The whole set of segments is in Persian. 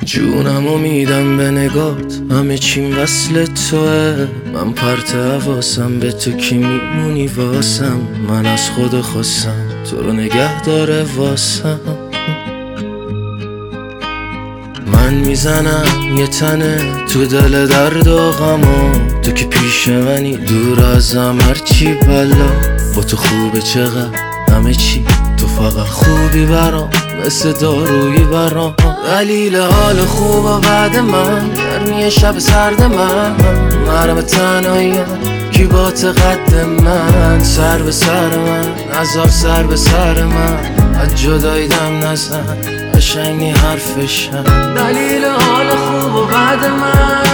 جونمو میدم به نگات، همه چیم وصل توه. من پرت حواسم به تو که میمونی واسم. من از خود خواستم تو رو نگه داره واسم. من میزنم یه تنه تو دل درد و غما، تو که پیش منی دور ازم هرچی بلا. با تو خوبه چقدر همه چی، تو فقط خوبی برام مثل دارویی برام. دلیل حال خوب و بعد من گرمی شب سرد من، مرم تنهایی کی با قد من. سر به سر من عذاب، سر به سر من از جدایی دم نزن، قشنگی حرفشم. دلیل حال خوب و بعد من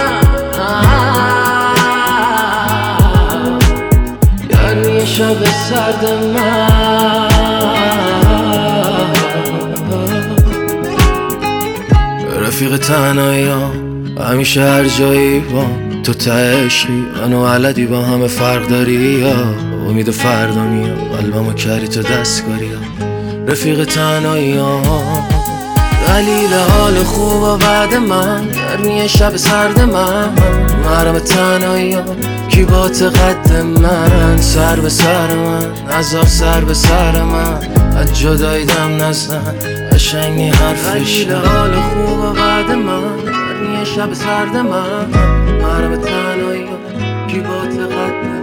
گرمی شب سرد من. رفیق تنهایی همیشه هر جایی با تو عشقی، منو علدی با همه فرق داری یا امید فردا میام قلبمو کردی تو دستکاری. رفیق تنهایی دلیل حال خوب و بعد من گرمی شب سرد من، مرم تنهایی کی با قد من. سر به سر من عذاب، سر به سر من از جدایی دم نزن، قشنگی حرفش. دلیل حال خوب و بعد من گرمی شب سرد من، مرم تنهایی کی با قد